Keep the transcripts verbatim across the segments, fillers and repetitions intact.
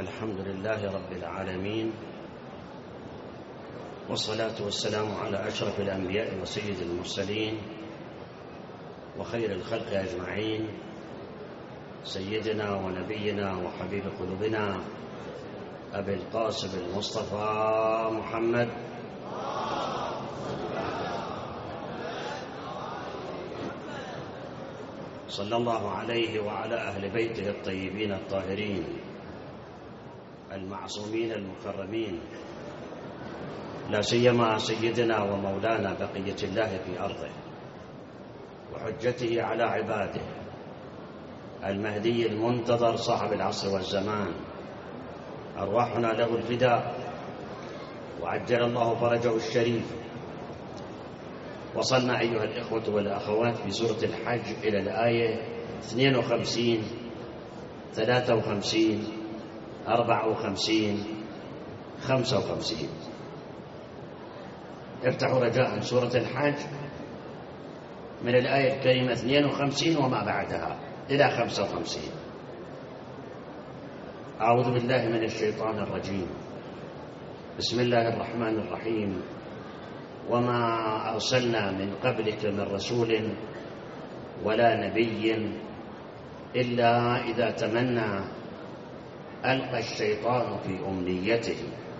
الحمد لله رب العالمين، والصلاة والسلام على أشرف الأنبياء وسيد المرسلين وخير الخلق أجمعين، سيدنا ونبينا وحبيب قلوبنا أبي القاسم المصطفى محمد صلى الله عليه وعلى أهل بيته الطيبين الطاهرين المعصومين المكرمين، لا سيما سيدنا ومولانا بقية الله في أرضه وحجته على عباده المهدي المنتظر صاحب العصر والزمان، أرواحنا له الفداء وعجل الله فرجه الشريف. وصلنا أيها الإخوة والأخوات في سورة الحج إلى الآية اثنين وخمسين ثلاثة وخمسين أربعة وخمسين خمسة وخمسين. افتحوا رجاء سورة الحج من الآية الكريمة اثنين وخمسين وما بعدها إلى خمسة وخمسين. أعوذ بالله من الشيطان الرجيم، بسم الله الرحمن الرحيم. وما أرسلنا من قبلك من رسول ولا نبي إلا إذا تمنى ألقى الشيطان في أمنيته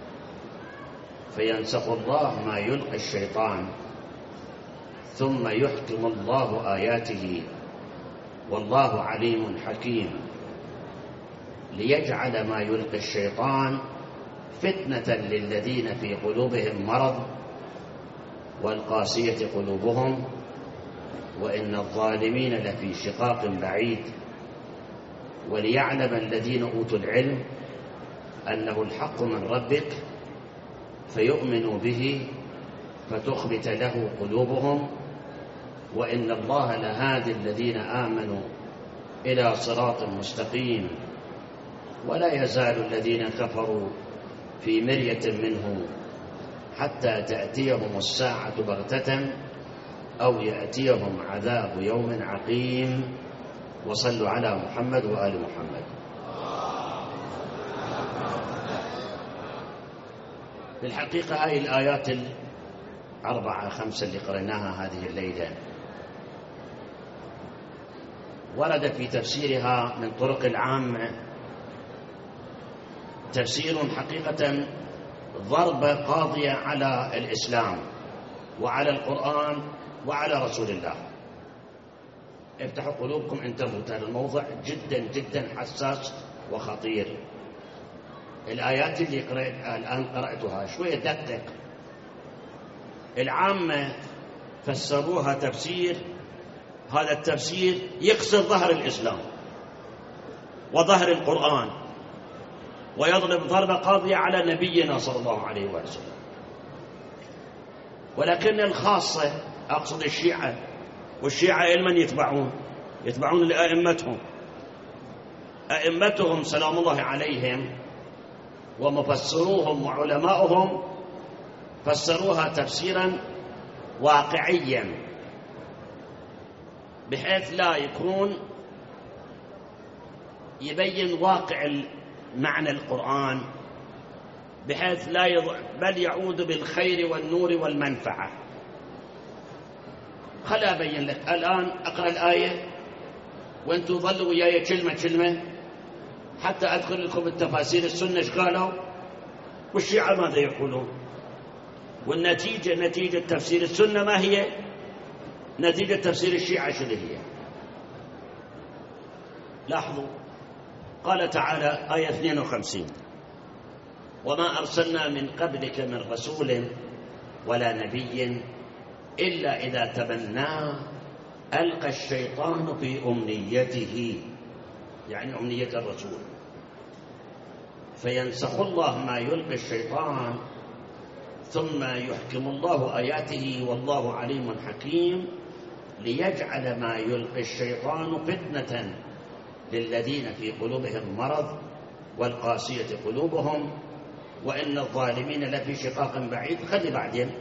فينسخ الله ما يلقي الشيطان ثم يحكم الله آياته والله عليم حكيم، ليجعل ما يلقي الشيطان فتنة للذين في قلوبهم مرض والقاسية قلوبهم وإن الظالمين لفي شقاق بعيد، وليعلم الذين أوتوا العلم أنه الحق من ربك فيؤمنوا به فتخبت له قلوبهم وإن الله لهادي الذين آمنوا إلى صراط مستقيم. ولا يزال الذين كفروا في مرية منه حتى تأتيهم الساعة بغتة أو يأتيهم عذاب يوم عقيم. وصلوا على محمد وآل محمد. في الحقيقة هذه الآيات الأربعة خمسة اللي قرأناها هذه الليلة ورد في تفسيرها من طرق العامة تفسير حقيقة ضربة قاضية على الإسلام وعلى القرآن وعلى رسول الله. افتحوا قلوبكم، انتبهوا، هذا الموضوع جدا جدا حساس وخطير. الآيات اللي قرأت الآن قرأتها شوية دقق. العامة فسروها تفسير، هذا التفسير يكسر ظهر الإسلام وظهر القرآن ويضرب ضربة قاضية على نبينا صلى الله عليه وسلم. ولكن الخاصة أقصد الشيعة، والشيعة لمن يتبعون؟ يتبعون لأئمتهم، أئمتهم سلام الله عليهم ومفسروهم وعلماؤهم فسروها تفسيرا واقعيا بحيث لا يكون يبين واقع معنى القرآن، بحيث لا يضع بل يعود بالخير والنور والمنفعة. خل أبين لك الآن، أقرأ الآية وأنتم ظلوا وياي كلمة كلمة حتى أدخل لكم التفاسير السنة ايش قالوا والشيعة ماذا يقولون، والنتيجة نتيجة تفسير السنة ما هي، نتيجة تفسير الشيعة شنو هي. لاحظوا قال تعالى آية اثنين وخمسين: وما أرسلنا من قبلك من رسول ولا نبي إلا إذا تمنى ألقى الشيطان في أمنيته، يعني أمنية الرسول، فينسخ الله ما يلقي الشيطان ثم يحكم الله آياته والله عليم حكيم، ليجعل ما يلقي الشيطان فتنة للذين في قلوبهم مرض والقاسية قلوبهم وإن الظالمين لفي شقاق بعيد. خلي بعدين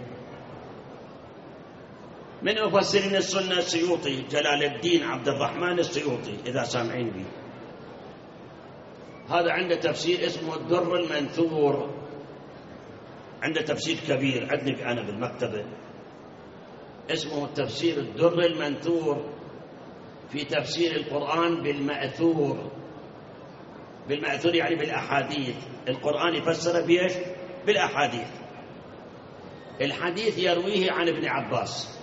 من مفسرين السنة السيوطي، جلال الدين عبد الرحمن السيوطي، إذا سامعين بي، هذا عنده تفسير اسمه الدر المنثور، عنده تفسير كبير عندي أنا بالمكتبة اسمه التفسير الدر المنثور في تفسير القرآن بالمأثور. بالمأثور يعني بالأحاديث، القرآن يفسر بإيش؟ بالأحاديث. الحديث يرويه عن ابن عباس،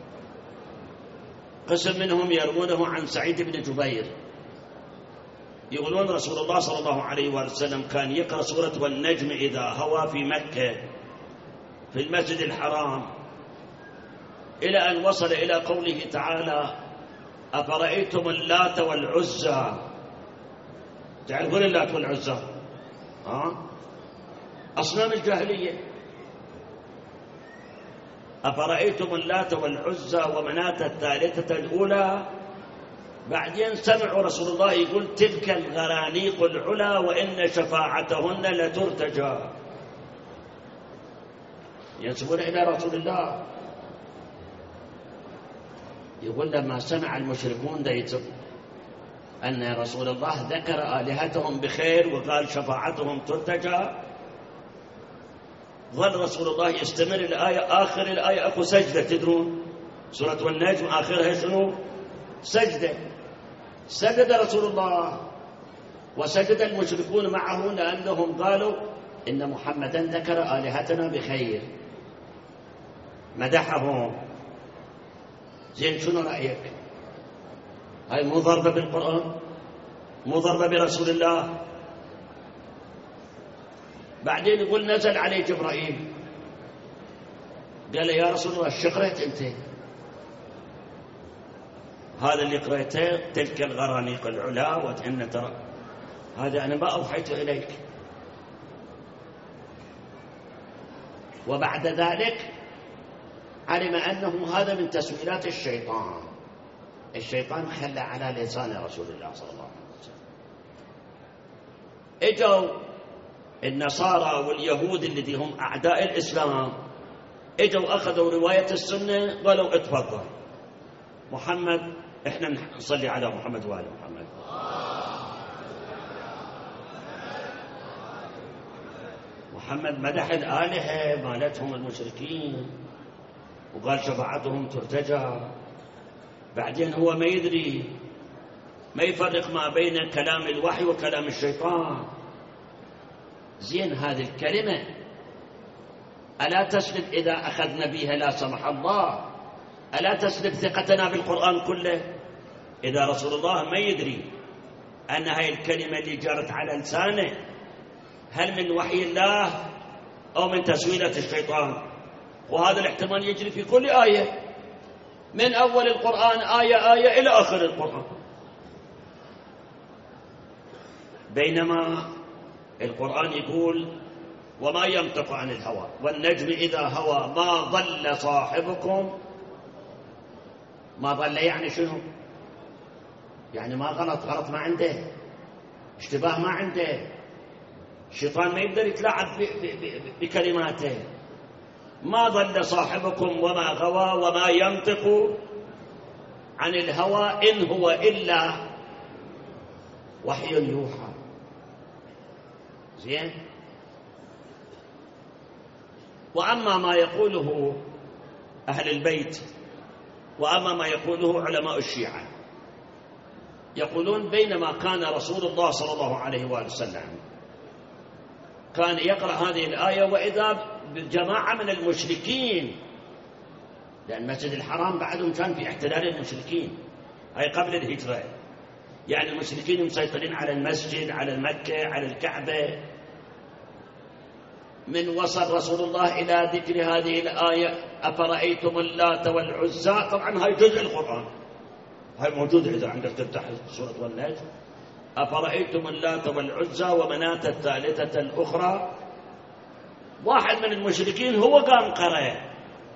قسم منهم يروونه عن سعيد بن جبير، يقولون رسول الله صلى الله عليه وسلم كان يقرأ سورة والنجم إذا هوى في مكة في المسجد الحرام إلى أن وصل إلى قوله تعالى أفرأيتم اللات والعزى. تعرفون اللات والعزى؟ ها؟ أصنام الجاهلية. أفرأيتم اللات والعزى ومناة الثالثة الأولى. بعدين سمعوا رسول الله يقول تلك الغرانيق العلا وإن شفاعتهن لترتجى. ينسبون إلى رسول الله. يقول لما سمع المشركون ديتم أن رسول الله ذكر آلهتهم بخير وقال شفاعتهم ترتجى، ظل رسول الله يستمر الآية. آخر الآية أكو سجدة، تدرون سورة والنجم آخرها شنو؟ سجدة. سجد رسول الله وسجد المشركون معه لأنهم قالوا إن محمدا ذكر آلهتنا بخير، مدحهم. زين شنو رأيك؟ هاي مو ضربة بالقرآن، مو ضربة برسول الله. بعدين يقول نزل عليه جبرائيل قال يا رسول الله ايش قرأت انت؟ هذا اللي قرأته تلك الغرانيق العلا وإن ترى هذا أنا ما أوحيت إليك. وبعد ذلك علم أنه هذا من تسويلات الشيطان. الشيطان خلى على لسان رسول الله صلى الله عليه وسلم. اجوا النصارى واليهود الذي هم أعداء الإسلام، اجوا أخذوا رواية السنة قالوا اتفضل محمد، احنا نصلي على محمد وآل محمد. محمد مدح الآلهة مالتهم المشركين وقال شفاعتهم ترتجى. بعدين هو ما يدري، ما يفرق ما بين كلام الوحي وكلام الشيطان. زين هذه الكلمة ألا تسلب إذا أخذنا بها لا سمح الله؟ ألا تسلب ثقتنا بالقرآن كله؟ إذا رسول الله ما يدري أن هذه الكلمة اللي جرت على لسانه هل من وحي الله أو من تسويلة الشيطان؟ وهذا الاحتمال يجري في كل آية، من أول القرآن آية آية إلى آخر القرآن. بينما القرآن يقول وما ينطق عن الهوى والنجم إذا هوى ما ضل صاحبكم. ما ضل يعني شنو؟ يعني ما غلط، غلط ما عنده، اشتباه ما عنده، الشيطان ما يقدر يتلاعب بكلماته. ما ضل صاحبكم وما غوى وما ينطق عن الهوى إن هو إلا وحي يوحى. زين. وأما ما يقوله أهل البيت وأما ما يقوله علماء الشيعة، يقولون بينما كان رسول الله صلى الله عليه وآله وسلم كان يقرأ هذه الآية وإذا بجماعة من المشركين، لأن المسجد الحرام بعدهم كان في احتلال المشركين، هاي قبل الهجرة، يعني المشركين مسيطرين على المسجد، على المكة، على الكعبة. من وصل رسول الله إلى ذكر هذه الآية أفرأيتم اللات والعزى، طبعا هاي جزء القرآن، هاي موجودة إذا عندك تفتح سورة والنجم، أفرأيتم اللات والعزى ومناة الثالثة الأخرى. واحد من المشركين هو قام قرأ،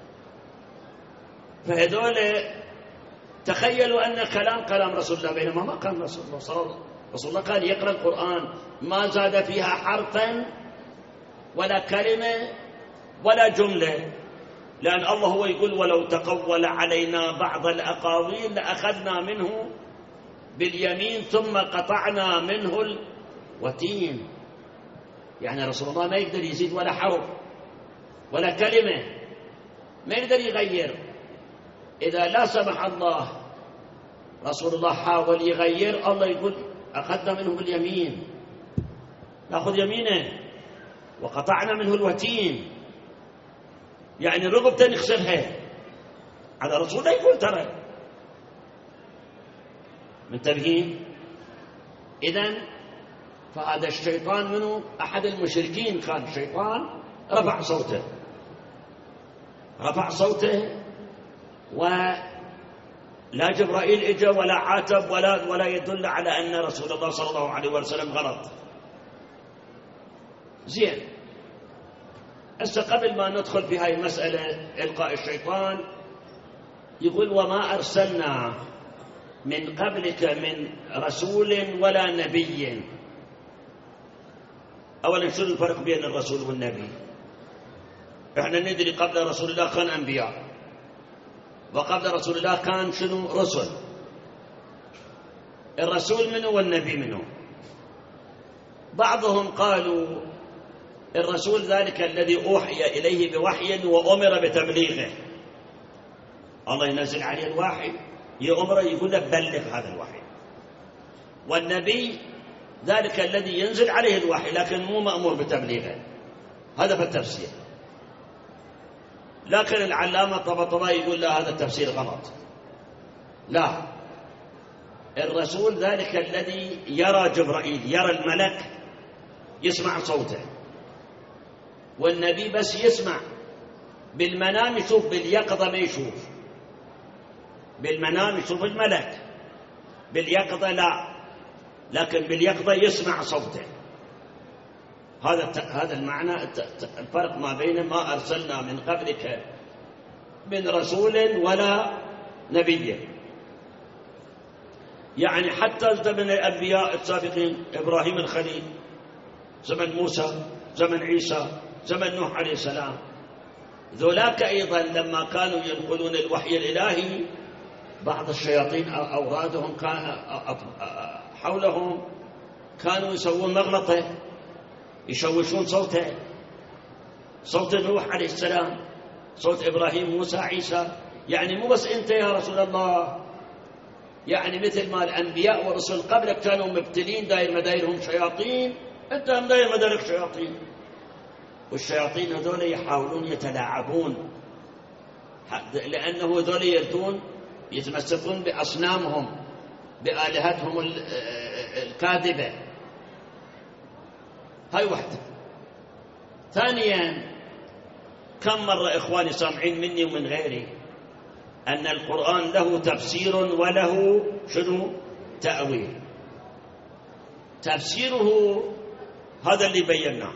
فهذول تخيلوا أن كلام كلام رسول الله، بينما ما كان رسول الله صلى الله عليه وسلم. رسول الله كان يقرأ القرآن ما زاد فيها حرفا ولا كلمة ولا جملة، لأن الله هو يقول ولو تقول علينا بعض الأقاويل لأخذنا منه باليمين ثم قطعنا منه وتين، يعني رسول الله ما يقدر يزيد ولا حرف ولا كلمة، ما يقدر يغير. إذا لا سمح الله رسول الله حاول يغير، الله يقول أخذنا منه باليمين، نأخذ يمينه وقطعنا منه الوتين، يعني رغبة نخسرها. على رسول الله يقول ترى، منتبهين؟ إذن فهذا الشيطان منه أحد المشركين، كان الشيطان رفع صوته رفع صوته ولا جبرائيل اجى ولا عاتب ولا ولا يدل على أن رسول الله صلى الله عليه وسلم غلط. زين، هسه قبل ما ندخل في هاي المسألة إلقاء الشيطان، يقول وما أرسلنا من قبلك من رسول ولا نبي. أولا شنو الفرق بين الرسول والنبي؟ احنا ندري قبل رسول الله كان أنبياء، وقبل رسول الله كان شنو؟ رسل. الرسول منه والنبي منه. بعضهم قالوا الرسول ذلك الذي أوحي إليه بوحي وأمر بتبليغه، الله ينزل عليه الوحي يأمره يقول له بلغ هذا الوحي. والنبي ذلك الذي ينزل عليه الوحي لكن مو مأمور بتبليغه. هذا في التفسير. لكن العلامة الطباطبائي يقول لا، هذا التفسير غلط. لا، الرسول ذلك الذي يرى جبرائيل، يرى الملك، يسمع صوته. والنبي بس يسمع بالمنام، يشوف، باليقظة ما يشوف. بالمنام يشوف الملك، باليقظة لا، لكن باليقظة يسمع صوته. هذا هذا المعنى، الفرق ما بين ما أرسلنا من قبلك من رسول ولا نبي. يعني حتى زمن الأنبياء السابقين، إبراهيم الخليل، زمن موسى، زمن عيسى، زمن نوح عليه السلام، ذولاك أيضا لما كانوا ينقلون الوحي الإلهي بعض الشياطين أورادهم كان حولهم كانوا يسوون مغلطة، يشوشون صوته، صوت نوح عليه السلام، صوت إبراهيم، موسى، عيسى. يعني مو بس أنت يا رسول الله، يعني مثل ما الأنبياء والرسل قبلك كانوا مبتلين داير مدايرهم شياطين، أنت هم داير مدارك شياطين. والشياطين هذول يحاولون يتلاعبون، لأنه هذول يردون يتمسكون بأصنامهم، بآلهتهم الكاذبة. هاي واحدة. ثانيا، كم مرة إخواني سامعين مني ومن غيري أن القرآن له تفسير وله شنو؟ تأويل. تفسيره هذا اللي بيناه،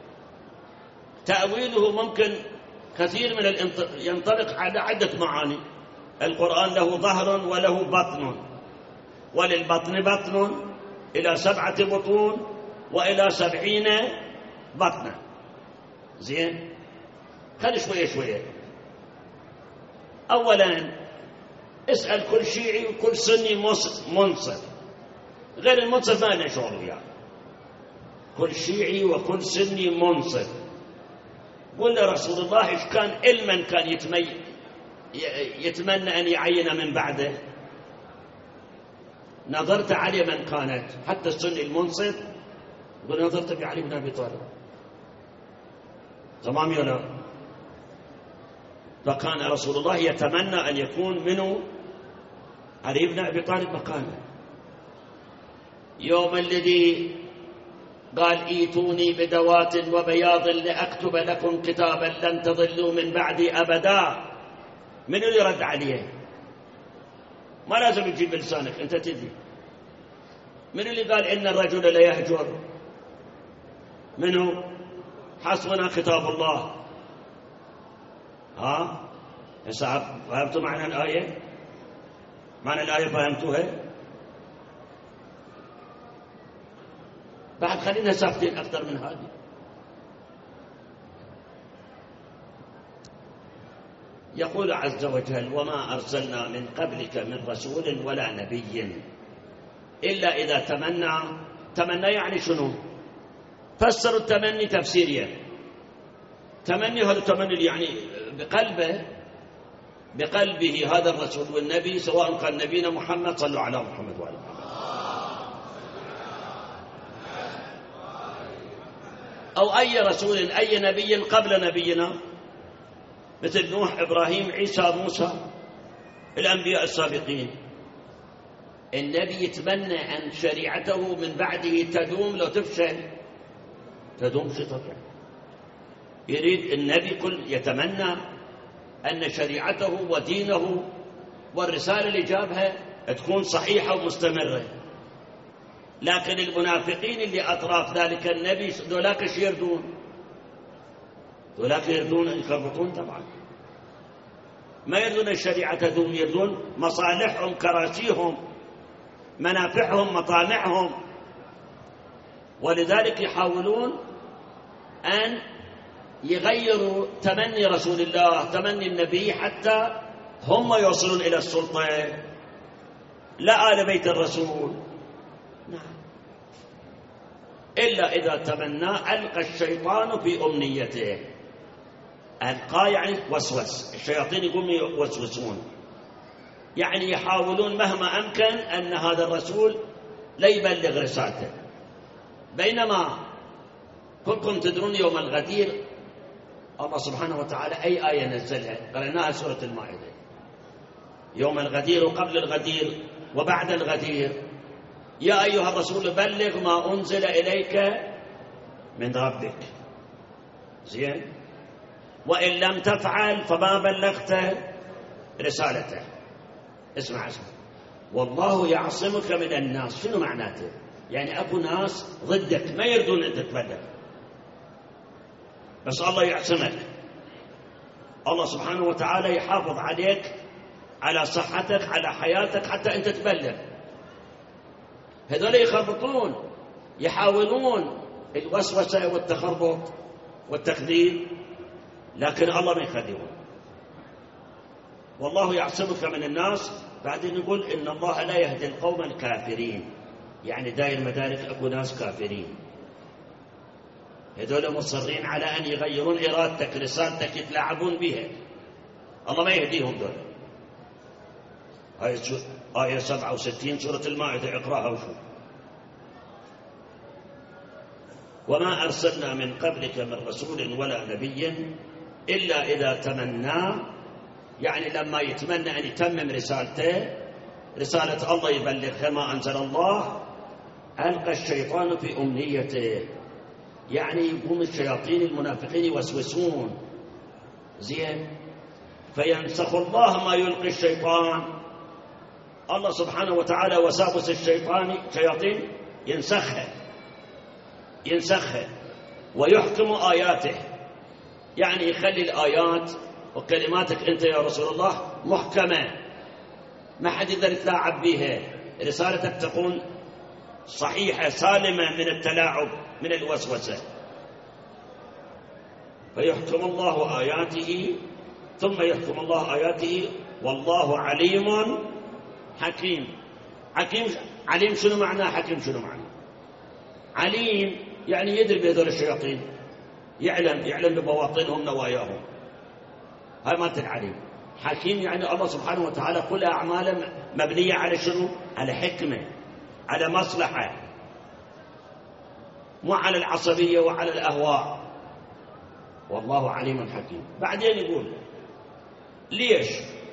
تأويله ممكن كثير من ينطلق على عدة معاني. القرآن له ظهر وله بطن، وللبطن بطن إلى سبعة بطون وإلى سبعين بطنا. زين، خلي شوية شوية. أولا اسأل كل شيعي وكل سني منصف، غير المنصف ما له شغل وياه. كل شيعي وكل سني منصف، قل رسول الله إيش كان علما كان يتمي يتمنى أن يعين من بعده. نظرت علي من كانت، حتى السني المنصف قل نظرت بعلي بن أبي طالب، تمام يا لا؟ فكان رسول الله يتمنى أن يكون منه علي بن أبي طالب مكانه. يوم الذي قال ايتوني بدوات وبياض لأكتب لكم كتابا لن تضلوا من بعدي أبدا، من اللي رد عليه؟ ما لازم تجيب لسانك، أنت تدري. من اللي قال إن الرجل لا يهجر؟ منه؟ حسبنا كتاب الله. ها هسه فهمتوا معنى الآية؟ معنى الآية فهمتوها؟ بعد خلينا ساكتين أكثر من هذه. يقول عز وجل وما أرسلنا من قبلك من رسول ولا نبي إلا إذا تمنى تمنى يعني شنو؟ فسروا التمني تفسيريا. تمني هذا تمني يعني بقلبه بقلبه هذا الرسول والنبي، سواء كان نبينا محمد، صلوا على محمد وعلى محمد، أو أي رسول أي نبي قبل نبينا، مثل نوح، إبراهيم، عيسى، موسى، الأنبياء السابقين. النبي يتمنى أن شريعته من بعده تدوم، لو تفشل تدوم شيء طبيعي. يريد النبي كل يتمنى أن شريعته ودينه والرسالة اللي جابها تكون صحيحة ومستمرة. لكن المنافقين اللي أطراف ذلك النبي ذولاك ايش يردون؟ ذولاك يردون يخربطون طبعا، ما يردون الشريعة تدوم، يردون مصالحهم، كراسيهم، منافعهم، مطامعهم. ولذلك يحاولون أن يغيروا تمني رسول الله، تمني النبي، حتى هم يوصلون إلى السلطة، لا آل بيت الرسول. نعم. إلا إذا تمنى ألقى الشيطان في أمنيته. ألقى يعني وسوس، الشياطين يقوموا يوسوسون، يعني يحاولون مهما أمكن أن هذا الرسول لا يبلغ رسالته. بينما كلكم تدرون يوم الغدير الله سبحانه وتعالى أي آية نزلها؟ قرأناها سورة المائدة. يوم الغدير وقبل الغدير وبعد الغدير، يا أيها الرسول بلغ ما أنزل إليك من ربك. زين؟ وإن لم تفعل فما بلغت رسالته. اسمع اسمع، والله يعصمك من الناس. شنو معناته؟ يعني أكو ناس ضدك ما يردون أن تتبلغ، بس الله يعصمك. الله سبحانه وتعالى يحافظ عليك، على صحتك، على حياتك، حتى أنت تبلغ. هذول يخربطون، يحاولون الوسوسة والتخربط والتخذيل، لكن الله ما يخذلون. والله يعصمك من الناس. بعدين نقول إن الله لا يهدي القوم الكافرين، يعني داير مدارك أكو ناس كافرين، هذول مصرين على أن يغيرون إرادتك، رسالتك، يتلاعبون بها. الله ما يهديهم دول. آية سبعة وستين سورة المائدة، اقرأها وشوف. وما أرسلنا من قبلك من رسول ولا نبي إلا إذا تمنى، يعني لما يتمنى أن يتمم رسالته، رسالة الله يبلغها ما أنزل الله، ألقى الشيطان في أمنيته، يعني يقوم الشياطين المنافقين يوسوسون. زين؟ فينسخ الله ما يلقي الشيطان. الله سبحانه وتعالى وساوس الشيطان شياطين ينسخها ينسخها ويحكم آياته، يعني يخلي الآيات وكلماتك أنت يا رسول الله محكمة، ما حد يقدر يتلاعب بها. رسالتك تكون صحيحة سالمة من التلاعب، من الوسوسة. فيحكم الله آياته، ثم يحكم الله آياته، والله عليم حكيم. حكيم عليم شنو معناه؟ حكيم شنو معناه؟ عليم يعني يدري بهذول الشياطين، يعلم يعلم ببواطنهم نواياهم، هاي مالت العليم. حكيم يعني الله سبحانه وتعالى كل أعماله مبنية على شنو؟ على حكمة، على مصلحة، مو على العصبية وعلى الأهواء. والله عليم حكيم. بعدين يقول ليش؟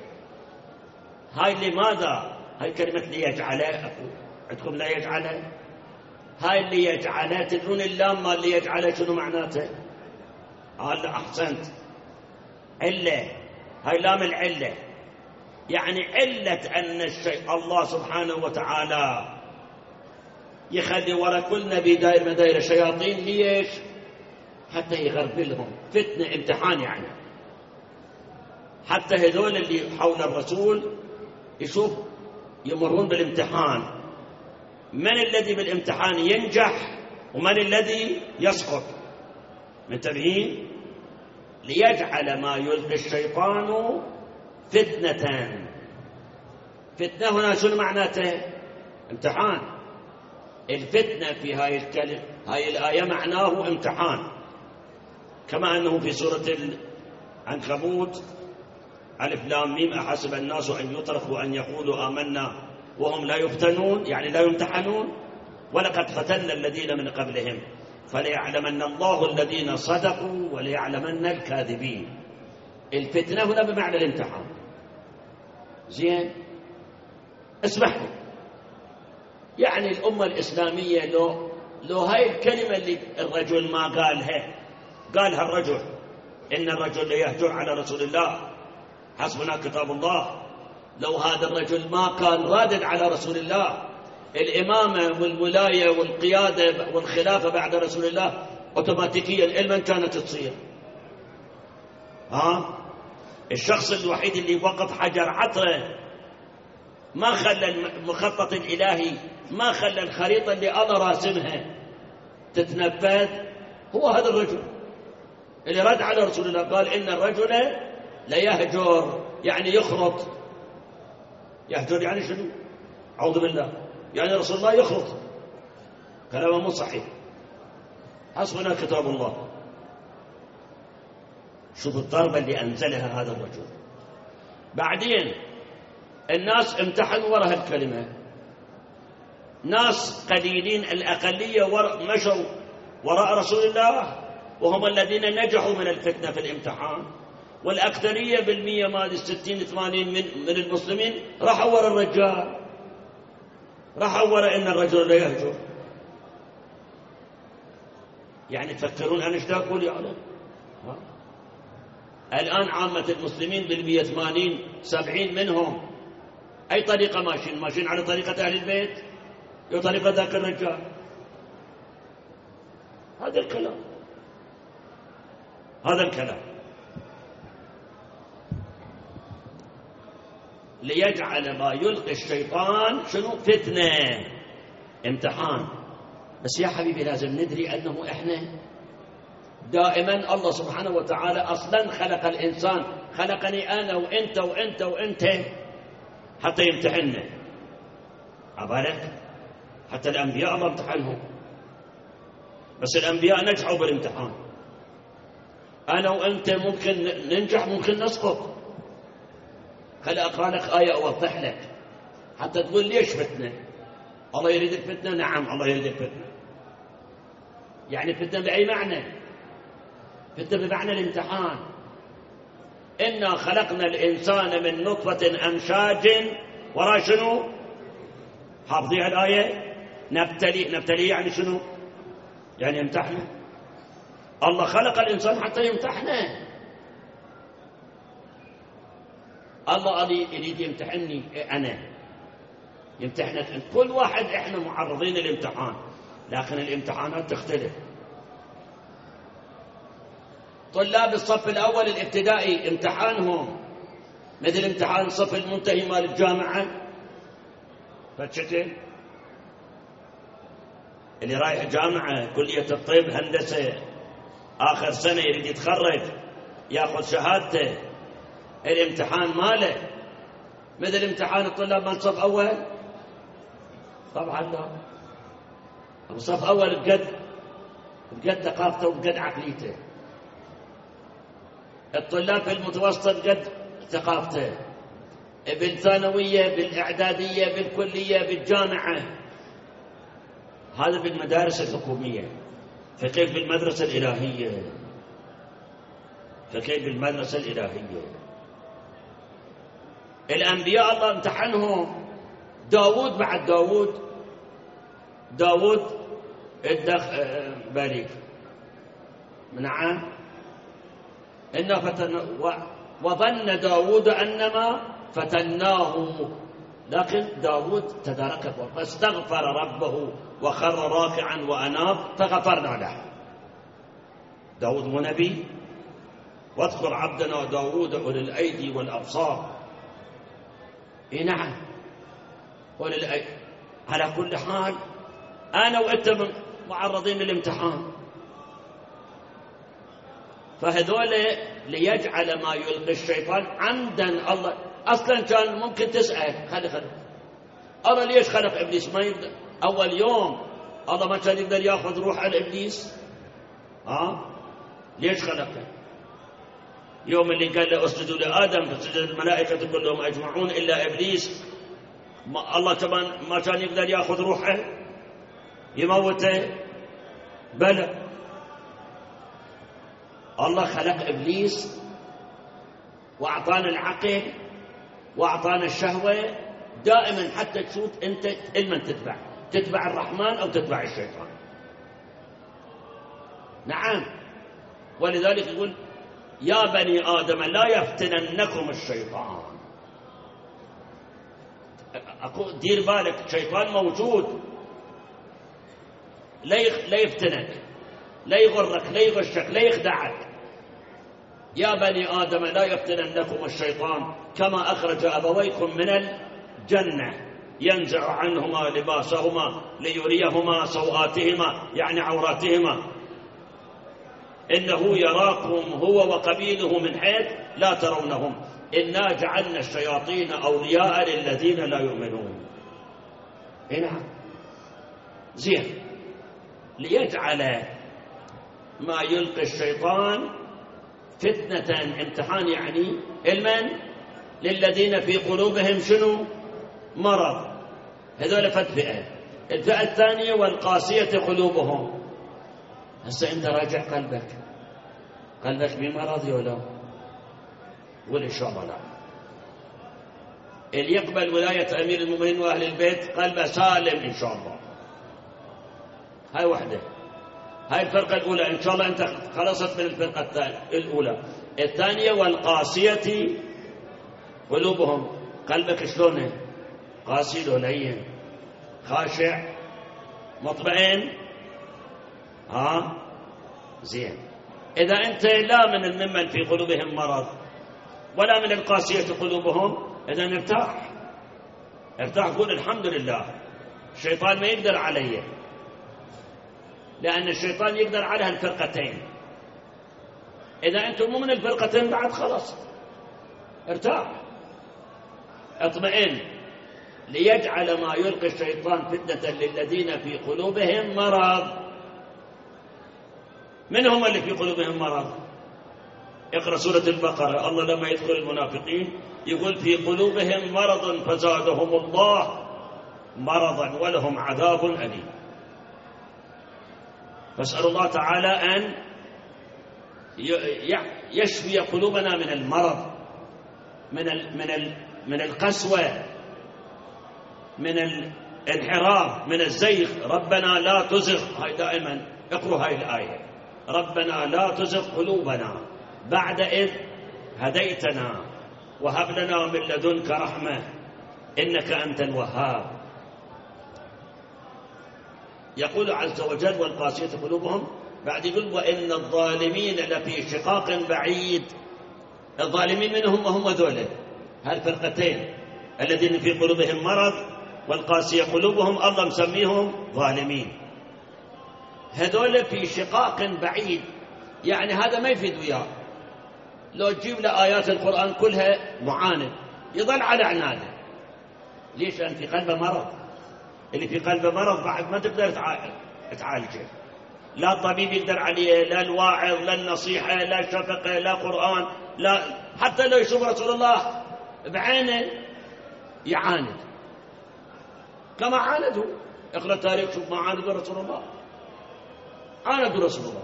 هاي لماذا؟ هاي كلمة ليجعله، عندكم لا يجعله؟ هاي اللي يجعله، تدرون اللام ما اللي يجعله شنو معناته؟ قال أحسنت، علة. هاي لام العلة، يعني علة أن الشيء الله سبحانه وتعالى يخلي ورا كل نبي داير مداير شياطين. ليش؟ حتى يغربلهم، فتنة، امتحان يعني. حتى هذول اللي حول الرسول يشوف يمرون بالامتحان، من الذي بالامتحان ينجح ومن الذي يسقط. منتبهين؟ ليجعل ما يلقي الشيطان فتنة. فتنة هنا شنو معناته؟ امتحان. الفتنة في هاي الكلمة هاي الآية معناه امتحان، كما أنه في سورة العنكبوت ألف لام ميم أحسب الناس أن يتركوا أن يقولوا آمنا وهم لا يفتنون، يعني لا يمتحنون. ولقد فتنا الذين من قبلهم فليعلمن الله الذين صدقوا وليعلمن الكاذبين. الفتنة هنا بمعنى الامتحان. زين، اسمح لي، يعني الأمة الإسلامية لو لو هاي الكلمة اللي الرجل ما قالها قالها الرجل إن الرجل لا يهجر على رسول الله حسبنا كتاب الله، لو هذا الرجل ما كان رادد على رسول الله، الإمامة والولاية والقيادة والخلافة بعد رسول الله أوتوماتيكيا لمن كانت تصير؟ ها؟ الشخص الوحيد اللي وقف حجر عطره ما خلى المخطط الإلهي، ما خلى الخريطة اللي الله راسمها تتنفذ، هو هذا الرجل اللي رد على رسول الله قال إن الرجل لا يهجر، يعني يخرط. يهجر يعني شنو؟ أعوذ بالله، يعني رسول الله يخرط، كلامه مو صحيح. حسبنا كتاب الله. شوف الضربة اللي أنزلها هذا الرجل. بعدين الناس امتحنوا وراء هالكلمة، ناس قليلين الأقلية مشوا وراء رسول الله وهم الذين نجحوا من الفتنة في الامتحان، والأكثرية بالمية مال الستين ثمانين من, من المسلمين راحوا وراء الرجال، راحوا وراء إن الرجل لا يهجر. يعني تفكرون أنا ايش أقول يا علم؟ الآن عامة المسلمين بالمية ثمانين سبعين منهم أي طريقة ماشيين؟ ماشيين على طريقة أهل البيت أو طريقة ذاك الرجال؟ هذا الكلام، هذا الكلام ليجعل ما يلقي الشيطان شنو؟ فتنة، امتحان. بس يا حبيبي لازم ندري أنه إحنا دائما الله سبحانه وتعالى أصلا خلق الإنسان، خلقني أنا وإنت وإنت وإنت حتى يمتحننا. عبالك حتى الأنبياء الله امتحنهم، بس الأنبياء نجحوا بالامتحان. أنا وإنت ممكن ننجح ممكن نسقط. خل أقرأ لك آية أوضح لك حتى تقول ليش فتنة. الله يريد الفتنة؟ نعم الله يريد الفتنة. يعني فتنة بأي معنى؟ فتنة بمعنى الامتحان. إنا خلقنا الإنسان من نطفة أمشاج وراء شنو؟ حافظين الآية؟ نبتلي. نبتلي يعني شنو؟ يعني يمتحنه. الله خلق الإنسان حتى يمتحنه. الله يريد يمتحني أنا، يمتحنك أنت. كل واحد إحنا معرضين للامتحان، لكن الامتحانات تختلف. طلاب الصف الأول الابتدائي امتحانهم مثل امتحان الصف المنتهي مال الجامعة، فشكل اللي رايح جامعة كلية الطب هندسة آخر سنة يريد يتخرج يأخذ شهادته، الامتحان ماله مثل امتحان الطلاب من صف أول؟ طبعا لا. الصف أول بقد بقد ثقافته وبقد عقليته، الطلاب في المتوسط قد ثقافته، بالثانوية بالإعدادية بالكلية بالجامعة. هذا بالمدارس الحكومية، فكيف بالمدرسة الإلهية؟ فكيف بالمدرسة الإلهية؟ الأنبياء الله امتحنهم. داود بعد داود داود الدخ بالي نعم إنا فتنا وظن داود أنما فتناه، لكن داود تداركه فاستغفر ربه وخر راكعا وأناب فغفرنا له. داود هو نبي. واذكر عبدنا داود أولي الأيدي والأبصار. إيه نعم أولي الأيدي. على كل حال أنا وأنت معرضين للامتحان. فهذول ليجعل ما يلقي الشيطان عمدا. الله أصلا كان ممكن تسأل خلي خلي الله ليش خلق إبليس؟ ما يبدأ أول يوم الله ما كان يقدر ياخذ روح الإبليس؟ ها؟ ليش خلقه؟ يوم اللي قال له اسجدوا لآدم فسجد الملائكة كلهم أجمعون إلا إبليس، ما الله كمان ما كان يقدر ياخذ روحه يموته؟ بلى، الله خلق إبليس وأعطانا العقل وأعطانا الشهوة دائما حتى تشوف أنت لمن تتبع، تتبع الرحمن أو تتبع الشيطان. نعم، ولذلك يقول يا بني آدم لا يفتننكم الشيطان. أقول دير بالك، الشيطان موجود، لا يفتنك، لا يغرك، لا يغشك، لا يخدعك. يا بني آدم لا يفتننكم الشيطان كما أخرج أبويكم من الجنة ينزع عنهما لباسهما ليريهما سوآتهما يعني عوراتهما إنه يراكم هو وقبيله من حيث لا ترونهم إنا جعلنا الشياطين أولياء للذين لا يؤمنون. هنا زين، ليجعل ما يلقي الشيطان فتنة امتحان، يعني المن للذين في قلوبهم شنو؟ مرض. هذول فئة. الفئة الثانية والقاسية قلوبهم. هسه انت راجع قلبك، قلبك بمرض ولا ولا إن شاء الله لا. اللي يقبل ولاية أمير المؤمنين وأهل البيت قلبه سالم إن شاء الله. هاي وحدة، هاي الفرقة الأولى إن شاء الله أنت خلصت من الفرقة الأولى. الثانية والقاسية قلوبهم، قلبك شلونه؟ قاسي له لين، خاشع، مطمئن. ها زين. إذا أنت لا من ممن في قلوبهم مرض ولا من القاسية قلوبهم، إذا ارتاح، ارتاح، قول الحمد لله الشيطان ما يقدر علي، لأن الشيطان يقدر على الفرقتين. إذا أنتم مو من الفرقتين بعد خلاص ارتاح، اطمئن. ليجعل ما يلقي الشيطان فتنة للذين في قلوبهم مرض. من هم اللي في قلوبهم مرض؟ اقرأ سورة البقرة، الله لما يدخل المنافقين يقول في قلوبهم مرض فزادهم الله مرضا ولهم عذاب أليم. فاسأل الله تعالى أن يشفي قلوبنا من المرض، من من من القسوة، من الانحراف، من الزيغ. ربنا لا تزغ، هاي دائما اقرأوا هاي الآية، ربنا لا تزغ قلوبنا بعد إذ هديتنا وهب لنا من لدنك رحمة إنك أنت الوهاب. يقول عز وجل والقاسية قلوبهم، بعد يقول وإن الظالمين لفي شقاق بعيد. الظالمين منهم وهم ذولا هالفرقتين الذين في قلوبهم مرض والقاسية قلوبهم، الله مسميهم ظالمين. هذول في شقاق بعيد، يعني هذا ما يفيد وياه. لو تجيب له آيات القرآن كلها معاند يظل على عناده. ليش؟ لأن في قلبه مرض. اللي في قلبه مرض بعد ما تقدر تعالجه، لا الطبيب يقدر عليه، لا الواعظ، لا النصيحة، لا الشفقة، لا قرآن، لا حتى لو يشوف رسول الله بعينه يعاند كما عاندوا. اقرأ التاريخ شوف ما عاندوا رسول الله، عاندوا رسول الله.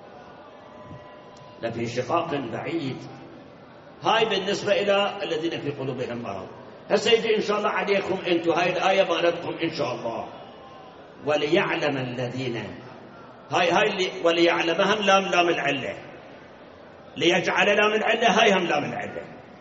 لفي شقاق بعيد. هاي بالنسبة إلى الذين في قلوبهم مرض. هسه يجي إن شاء الله عليكم أنتم هاي الآية مالتكم إن شاء الله. وليعلم الذين، هاي هاي اللي وليعلمهم لام لام العلة، ليجعل لام العلة، هاي هم لام العلة.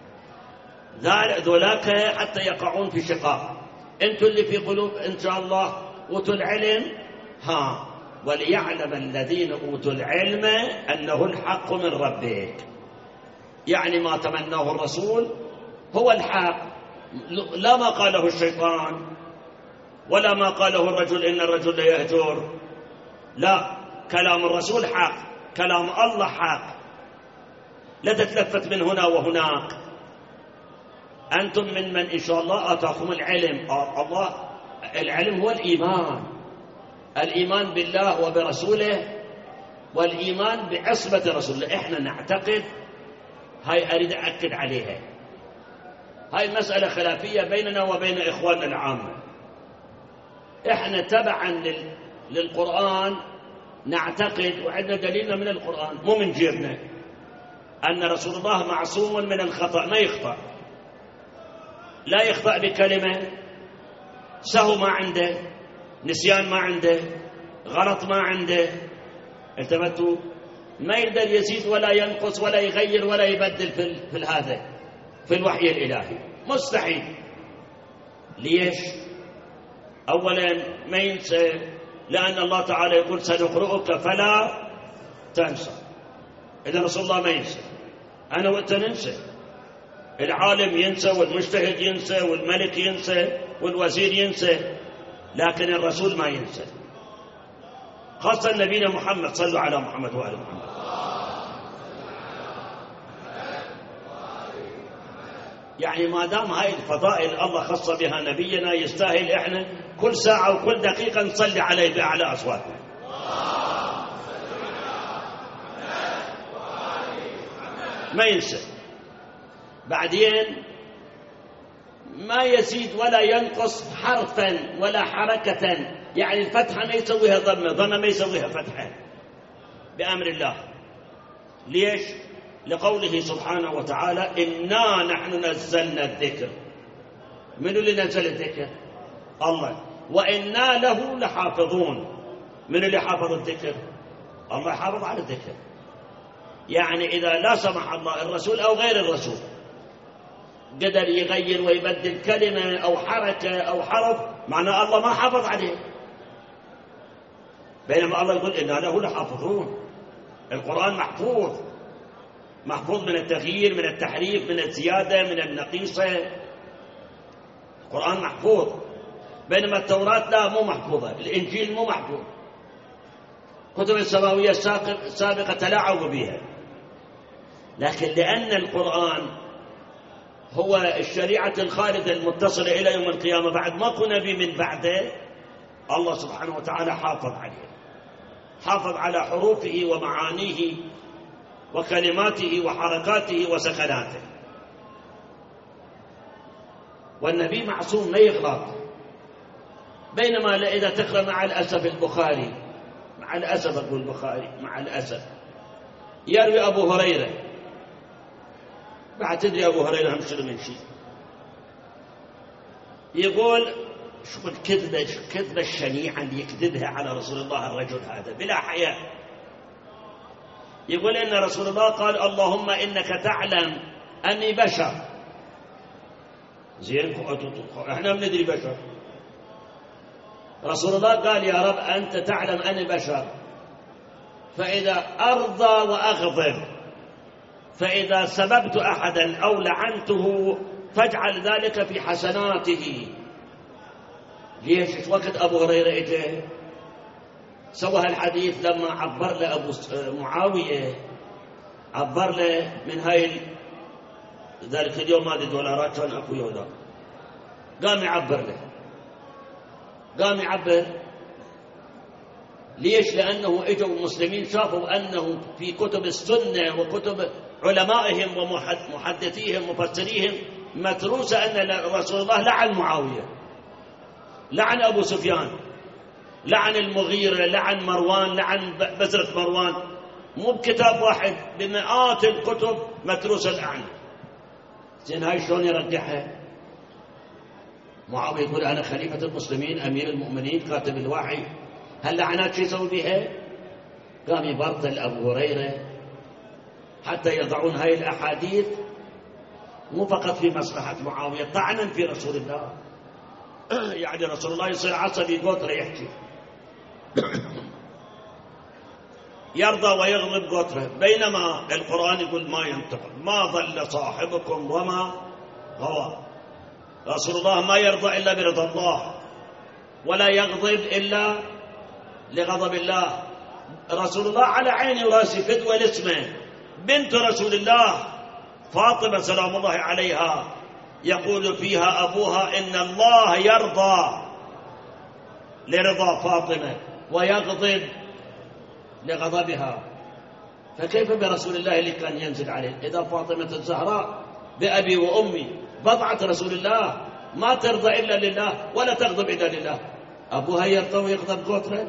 ذولاك حتى يقعون في شقاق. أنتم اللي في قلوب إن شاء الله أوتوا العلم، ها وليعلم الذين أوتوا العلم أنه الحق من ربك، يعني ما تمناه الرسول هو الحق، لا ما قاله الشيطان ولا ما قاله الرجل إن الرجل ليهجر، لا، كلام الرسول حق، كلام الله حق، لا تتلفت من هنا وهناك. أنتم من من إن شاء الله آتاكم العلم. الله العلم هو الإيمان، الإيمان بالله وبرسوله والإيمان بعصمة رسوله. إحنا نعتقد، هاي أريد أأكد عليها، هاي مسألة خلافية بيننا وبين إخواننا العامة. إحنا تبعا للقرآن نعتقد، وعندنا دليلنا من القرآن مو من جيبنا، أن رسول الله معصوم من الخطأ، ما يخطأ، لا يخطأ بكلمة، سهو ما عنده، نسيان ما عنده، غلط ما عنده، التفتوا، ما يقدر يزيد ولا ينقص ولا يغير ولا يبدل في, في هذا في الوحي الإلهي، مستحيل. ليش؟ أولا ما ينسى، لأن الله تعالى يقول سنقرؤك فلا تنسى. إذا رسول الله ما ينسى، أنا وأنت ننسى، العالم ينسى والمجتهد ينسى والملك ينسى والوزير ينسى، لكن الرسول ما ينسى، خاصة نبينا محمد. صلوا على محمد وآل محمد. يعني ما دام هاي الفضائل الله خص بها نبينا، يستاهل احنا كل ساعة وكل دقيقة نصلي عليه بأعلى أصواتنا. ما ينسى. بعدين ما يزيد ولا ينقص حرفا ولا حركة، يعني الفتحة ما يسويها ضمة، ضمة ما يسويها فتحة، بأمر الله. ليش؟ لقوله سبحانه وتعالى إنا نحن نزلنا الذكر. من اللي نزل الذكر؟ الله. وإنا له لحافظون. من اللي حافظ الذكر؟ الله حافظ على الذكر. يعني إذا لا سمح الله الرسول أو غير الرسول قدر يغير ويبدل كلمة أو حركة أو حرف، معنى الله ما حافظ عليه، بينما الله يقول إنا له لحافظون. القرآن محفوظ، محفوظ من التغيير، من التحريف، من الزيادة، من النقيصة. القرآن محفوظ، بينما التوراة لا، مو محفوظة، الإنجيل مو محفوظ، كتب السماوية السابقة تلاعبوا بها. لكن لأن القرآن هو الشريعة الخالدة المتصلة إلى يوم القيامة، بعد ما كن نبي من بعده، الله سبحانه وتعالى حافظ عليه، حافظ على حروفه ومعانيه وكلماته وحركاته وسكناته. والنبي معصوم ما يغلط. بينما إذا تقرأ مع الأسف البخاري، مع الأسف أقول البخاري مع الأسف، يروي أبو هريرة، بعد تدري أبو هريرة هم شنو من شيء، يقول شوف الكذبة، الكذبة الشنيعة اللي يكذبها على رسول الله الرجل هذا بلا حياء. يقول إن رسول الله قال اللهم إنك تعلم أني بشر. زين، احنا بندري بشر. رسول الله قال يا رب أنت تعلم أني بشر، فإذا أرضى وأغضب، فإذا سببت أحدا أو لعنته فاجعل ذلك في حسناته. ليش؟ وقت أبو هريرة إجا سوى الحديث لما عبر له أبو معاوية، عبر له من هاي ذلك اليوم هذه دولارات كان أكو يوم، قام يعبر له، قام يعبر. ليش؟ لأنه إجوا المسلمين شافوا أنه في كتب السنة وكتب علمائهم ومحدثيهم ومفسريهم متروسة أن رسول الله لعن معاوية، لعن أبو سفيان، لعن المغيرة، لعن مروان، لعن بزرة مروان، مو بكتاب واحد، بمئات الكتب متروسة اللعنة. زين هاي شلون يرجعها؟ معاوية يقول أنا خليفة المسلمين، أمير المؤمنين، كاتب الوحي، هاللعنات شو يسوي بها؟ قام يبرطل أبو هريرة حتى يضعون هاي الأحاديث مو فقط في مصلحة معاوية، طعنا في رسول الله. يعني رسول الله يصير عصبي قطر يحكي، يرضى ويغضب قطره، بينما القرآن يقول ما ينطق، ما ضل صاحبكم وما غوى. رسول الله ما يرضى إلا برضا الله، ولا يغضب إلا لغضب الله. رسول الله على عيني وراسي، فدوى الاسمه بنت رسول الله فاطمة سلام الله عليها، يقول فيها أبوها إن الله يرضى لرضا فاطمة ويغضب لغضبها، فكيف برسول الله اللي كان ينزل عليه؟ إذا فاطمة الزهراء بأبي وأمي بضعة رسول الله ما ترضى إلا لله ولا تغضب إلا لله، أبوها يرضى ويغضب قطرة؟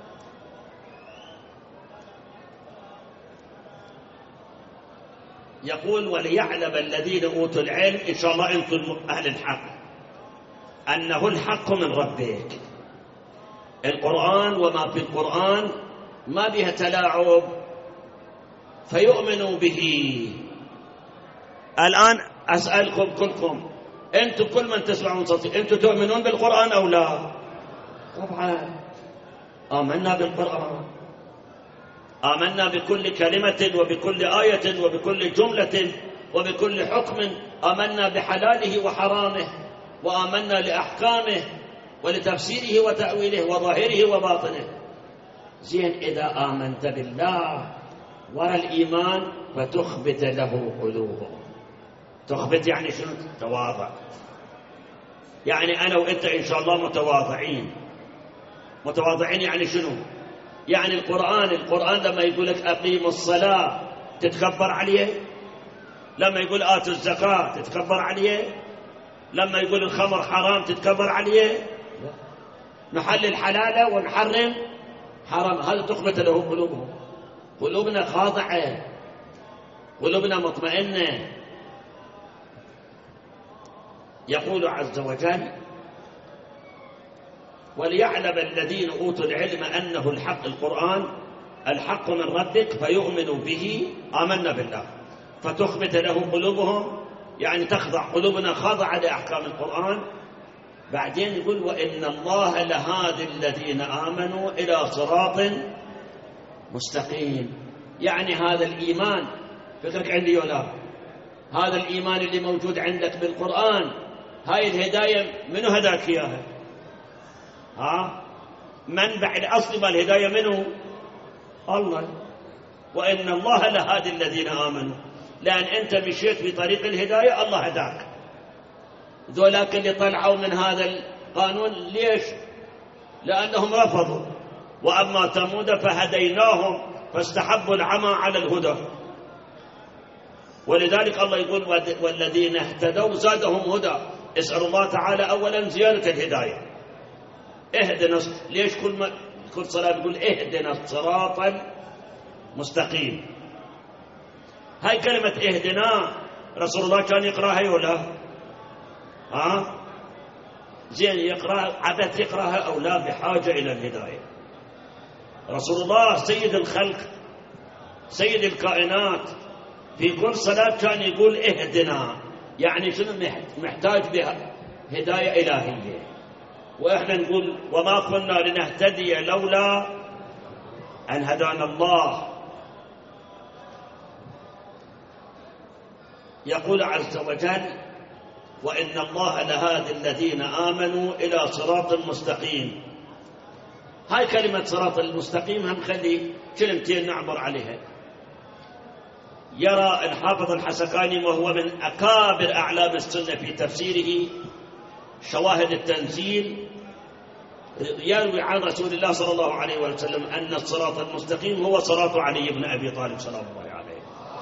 يقول وليعلم الذين أوتوا العلم، إن شاء الله أنتم أهل الحق، أنه الحق من ربك. القرآن وما في القرآن ما بها تلاعب، فيؤمنوا به. الآن أسألكم كلكم، أنتم كل من تسمعون صوتي، أنتم تؤمنون بالقرآن أو لا؟ طبعا آمنا بالقرآن، آمنا بكل كلمة وبكل آية وبكل جملة وبكل حكم، آمنا بحلاله وحرامه، وآمنا لأحكامه ولتفسيره وتأويله وظاهره وباطنه. زين، إذا آمنت بالله ورا الإيمان فتخبت له قلوبهم. تخبت يعني شنو؟ تواضع. يعني أنا وإنت إن شاء الله متواضعين. متواضعين يعني شنو؟ يعني القرآن القرآن لما يقول لك أقيموا الصلاة تتكبر عليه؟ لما يقول آتوا الزكاة تتكبر عليه؟ لما يقول الخمر حرام تتكبر عليه؟ نحلل حلاله ونحرم حرام. هذا تخبت له قلوبهم. قلوبنا خاضعة، قلوبنا مطمئنة. يقول عز وجل وليعلم الذين أوتوا العلم أنه الحق، القرآن الحق من ربك، فيؤمنوا به. آمنا بالله فتخبت له قلوبهم، يعني تخضع قلوبنا خاضعة لأحكام القرآن. بعدين يقول وإن الله لهادي الذين آمنوا إلى صراط مستقيم. يعني هذا الإيمان، فكرك عندي ولا هذا الإيمان اللي موجود عندك بالقرآن، هاي الهداية منو هداك إياها؟ ها؟ منبع الأصل بالهداية منو؟ الله. وإن الله لهادي الذين آمنوا، لأن أنت مشيت بطريق الهداية الله هداك. ذولاك اللي طلعوا من هذا القانون ليش؟ لأنهم رفضوا. وأما ثمود فهديناهم فاستحبوا العمى على الهدى. ولذلك الله يقول والذين اهتدوا زادهم هدى. اسأل الله تعالى أولا زيادة الهداية. اهدنا، ليش كل ما كل صلاة يقول اهدنا الصراط المستقيم؟ هاي كلمة اهدنا رسول الله كان يقراها ولا ها؟ زين، يقرأ عبث يقراها أو لا؟ بحاجة إلى الهداية. رسول الله سيد الخلق سيد الكائنات، في كل صلاة كان يقول اهدنا، يعني شنو؟ محتاج بها هداية إلهية. وإحنا نقول وما كنا لنهتدي لولا أن هدانا الله. يقول عز وجل وإن الله لهادي الذين آمنوا إلى صراط مستقيم. هاي كلمة صراط المستقيم هم خلي كلمتين نعبر عليها. يرى الحافظ الحسكاني وهو من أكابر أعلام السنة في تفسيره شواهد التنزيل، يروي عن رسول الله صلى الله عليه وسلم أن الصراط المستقيم هو صراط علي بن أبي طالب سلام الله عليه.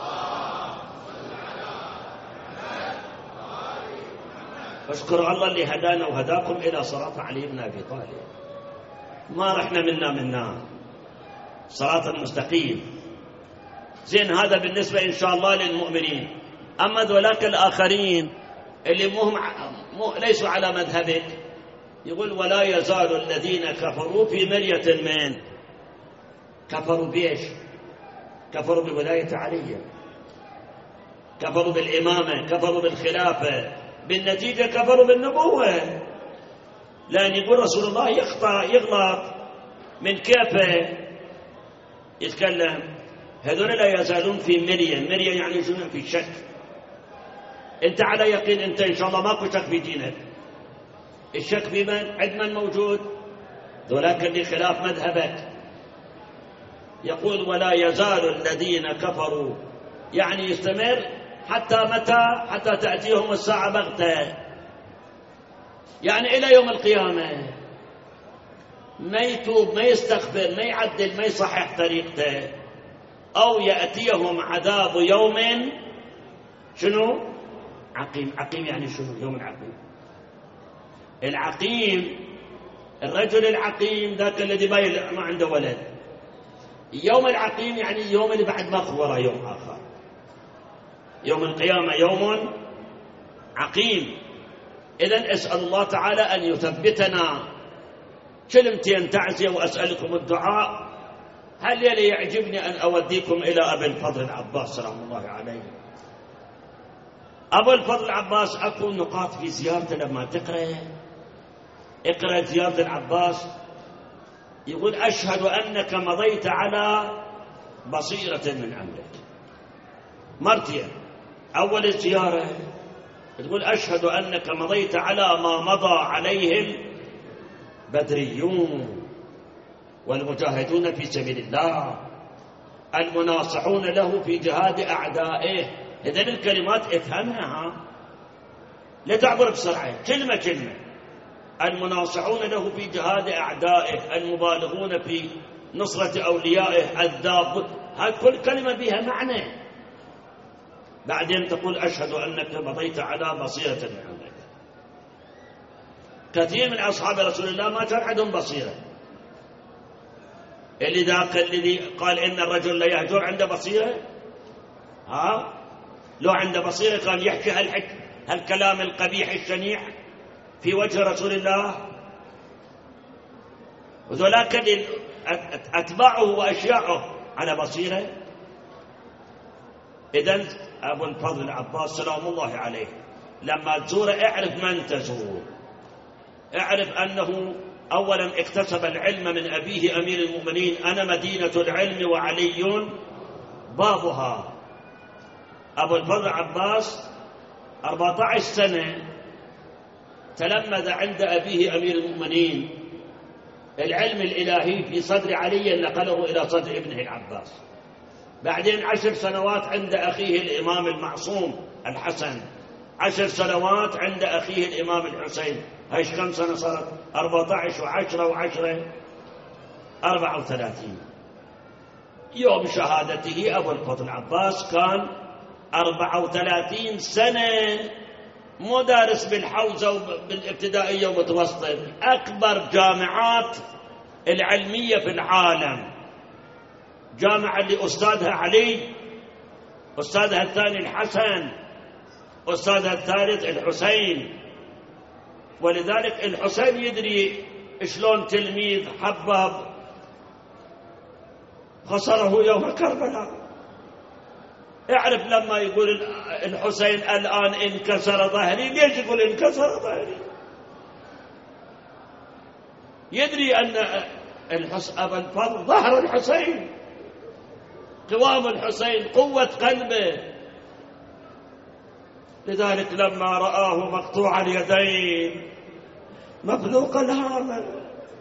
اشكر الله اللي هدانا وهداكم إلى صراط علي بن أبي طالب، ما رحنا منا منا صراط المستقيم. زين، هذا بالنسبة إن شاء الله للمؤمنين. أما ذولاك الآخرين اللي مهم ليسوا على مذهبك، يقول ولا يزال الذين كفروا في مرية من. كفروا بإيش؟ كفروا بولاية علي، كفروا بالإمامة، كفروا بالخلافة، بالنتيجة كفروا بالنبوة. لأن يقول رسول الله يخطأ يغلط من كيفه يتكلم. هذول لا يزالون في مرية. مرية يعني شنو؟ في شك. أنت على يقين، أنت إن شاء الله ماكو شك في دينك. الشك بمن؟ عند من موجود؟ ذولاك اللي خلاف مذهبك. يقول ولا يزال الذين كفروا، يعني يستمر حتى متى؟ حتى تأتيهم الساعة بغتة، يعني إلى يوم القيامة. ما يتوب، ما يستغفر، ما يعدل، ما يصحح طريقته، أو يأتيهم عذاب يوم شنو؟ عقيم. عقيم يعني شنو؟ يوم العقيم. العقيم الرجل العقيم ذاك الذي ما عنده ولد. يوم العقيم يعني اليوم اللي بعد ما ورا يوم آخر. يوم القيامة يوم عقيم. إذن أسأل الله تعالى أن يثبتنا. كلمتين تعزية وأسألكم الدعاء. هل يلي يعجبني أن أوديكم إلى أبي الفضل العباس سلام الله عليه. أبو الفضل العباس أكو نقاط في زيارته لما تقرأ اقرأ زيارة العباس. يقول أشهد أنك مضيت على بصيرة من أمرك. مرتين. أول الزيارة تقول أشهد أنك مضيت على ما مضى عليه البدريون والمجاهدون في سبيل الله المناصحون له في جهاد أعدائه. إذن الكلمات افهمها، لا تعبر بسرعة، كلمة كلمة. المناصحون له في جهاد أعدائه، المبالغون في نصرة أوليائه، الذاب. هذه كل كلمة بها معنى. بعدين تقول أشهد أنك مضيت على بصيرة من عندك. كثير من أصحاب رسول الله ما كان عندهم بصيرة. اللي ذاك الذي قال إن الرجل لا يهجر عنده بصيرة، ها لو عنده بصيرة كان يحكي هالحك هالكلام القبيح الشنيع في وجه رسول الله. وذولاك اللي أتباعه وأشياعه على بصيرة. إذن أبو الفضل العباس سلام الله عليه لما تزوره اعرف من تزور. اعرف أنه أولا اكتسب العلم من أبيه أمير المؤمنين. أنا مدينة العلم وعلي بابها. أبو الفضل العباس أربعة عشر سنة تلمذ عند أبيه أمير المؤمنين. العلم الإلهي في صدر علي نقله إلى صدر ابنه العباس. بعدين عشر سنوات عند أخيه الإمام المعصوم الحسن. عشر سنوات عند أخيه الإمام الحسين. هايش كم سنة صارت؟ أربعة عشر وعشرة وعشرة أربعة وثلاثين. يوم شهادته أبو الفضل العباس كان أربعة وثلاثين سنة مدرس بالحوزة وبالابتدائية ومتوسطة. أكبر جامعات العلمية في العالم. جامعة اللي أستاذها علي، أستاذها الثاني الحسن، أستاذها الثالث الحسين. ولذلك الحسين يدري شلون تلميذ حباب خسره يوم كربلاء. اعرف لما يقول الحسين الآن انكسر ظهري، ليش يقول انكسر ظهري؟ يدري أن أبا الفضل ظهر الحسين، قوام الحسين، قوة قلبه. لذلك لما رآه مقطوع اليدين مفلوق الهامة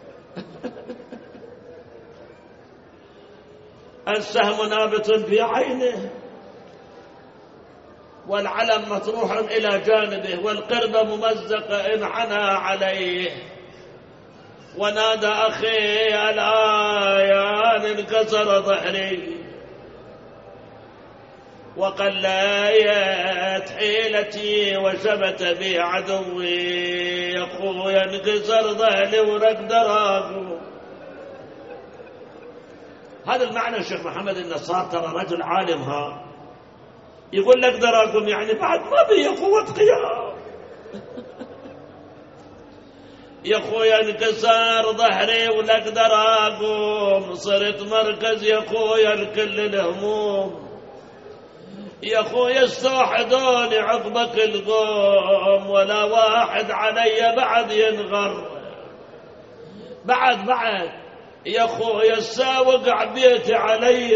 السهم نابت في عينه والعلم مطروح إلى جانبه والقربة ممزقة انحنى عليه ونادى أخي الآن انكسر ظهري وقليت حيلتي وشبت بي عدوي. يا أخويا انكسر ظهري ونقدر أقوم. هذا المعنى الشيخ محمد النصار ترى رجل عالم. ها يقول لك اقدر أقوم يعني بعد ما بي قوة قيام. يا أخويا انكسر ظهري ولا اقدر أقوم. صرت مركز يا أخويا لكل الهموم. يا أخويا استوحدوني عقبك القوم ولا واحد علي بعد ينغر. بعد بعد يا أخويا الساوق عبيتي علي.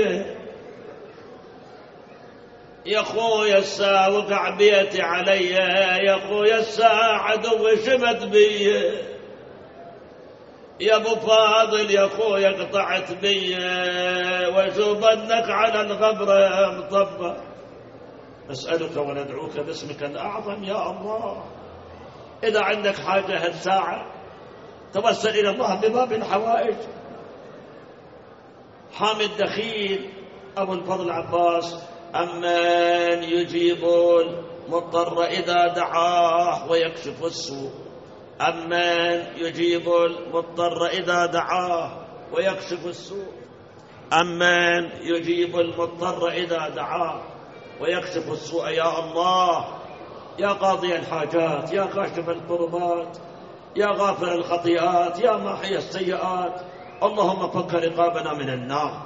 يا أخويا الساوق عبيتي علي. يا أخويا الساعد وشمت بي. يا أبو فاضل يا أخويا قطعت بي وشوف أنك على الغبرة مطبق. نسألك وندعوك باسمك الأعظم يا الله. إذا عندك حاجة هالساعة توسل إلى الله بباب الحوائج. حامد دخيل أبو الفضل عباس: أمن يجيب المضطر إذا دعاه ويكشف السوء. أمن يجيب المضطر إذا دعاه ويكشف السوء. أمن يجيب المضطر إذا دعاه ويكشف السوء. يا الله، يا قاضي الحاجات، يا كاشف الكربات، يا غافر الخطيئات، يا ماحي السيئات، اللهم فك رقابنا من النار.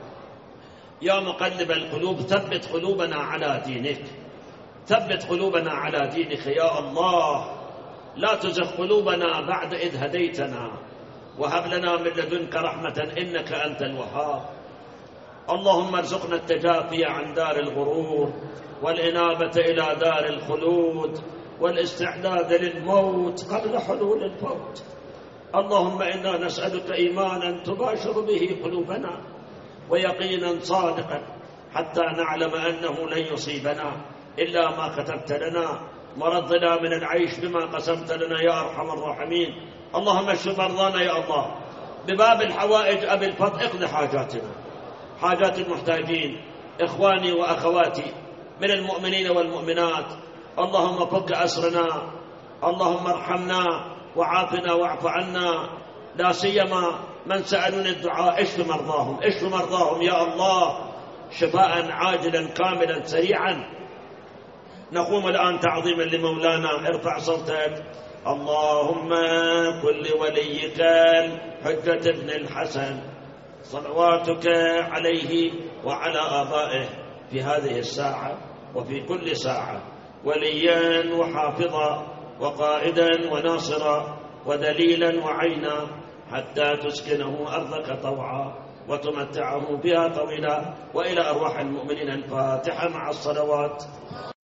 يا مقلب القلوب ثبت قلوبنا على دينك، ثبت قلوبنا على دينك يا الله. لا تزغ قلوبنا بعد إذ هديتنا، وهب لنا من لدنك رحمة إنك أنت الوهاب. اللهم ارزقنا التجافي عن دار الغرور، والإنابة إلى دار الخلود، والاستعداد للموت قبل حلول الموت. اللهم إنا نسألك إيمانا تباشر به قلوبنا، ويقينا صادقا، حتى نعلم أنه لن يصيبنا إلا ما كتبت لنا، ورضنا من العيش بما قسمت لنا يا أرحم الراحمين. اللهم اشف مرضانا يا الله بباب الحوائج. أبي الفضل اقض حاجاتنا، حاجات المحتاجين، إخواني وأخواتي من المؤمنين والمؤمنات. اللهم فك أسرنا، اللهم ارحمنا وعافنا واعف عنا، لا سيما من سألون الدعاء. اشف مرضاهم، اشف مرضاهم يا الله، شفاء عاجلا كاملا سريعا. نقوم الآن تعظيما لمولانا. ارفع صوتك. اللهم كن لوليك الحجة ابن الحسن صلواتك عليه وعلى آبائه في هذه الساعة وفي كل ساعة وليا وحافظا وقائدا وناصرا ودليلا وعينا، حتى تسكنه أرضك طوعا وتمتعه بها طويلا. وإلى أرواح المؤمنين الفاتحة مع الصلوات.